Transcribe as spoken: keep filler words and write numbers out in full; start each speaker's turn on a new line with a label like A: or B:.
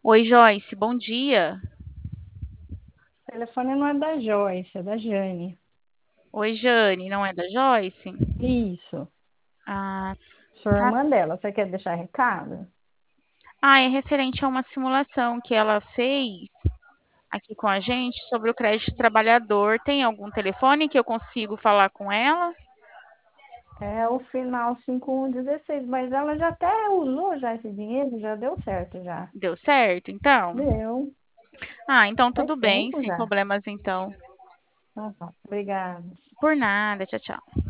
A: Oi, Joyce, bom dia.
B: O telefone não é da Joyce, é da Jane.
A: Oi, Jane, não é da Joyce?
B: Isso,
A: Ah,
B: sou
A: tá.
B: irmã dela. Você quer deixar recado?
A: Ah, é referente a uma simulação que ela fez aqui com a gente sobre o crédito trabalhador. Tem algum telefone que eu consigo falar com ela?
B: É o final cinco um dezesseis, mas ela já até usou já esse dinheiro, já deu certo já.
A: Deu certo, então?
B: Deu,
A: Ah, então
B: faz
A: tudo bem,
B: tempo
A: sem
B: já.
A: problemas então.
B: Ah, tá. Obrigada.
A: Por nada, tchau, tchau.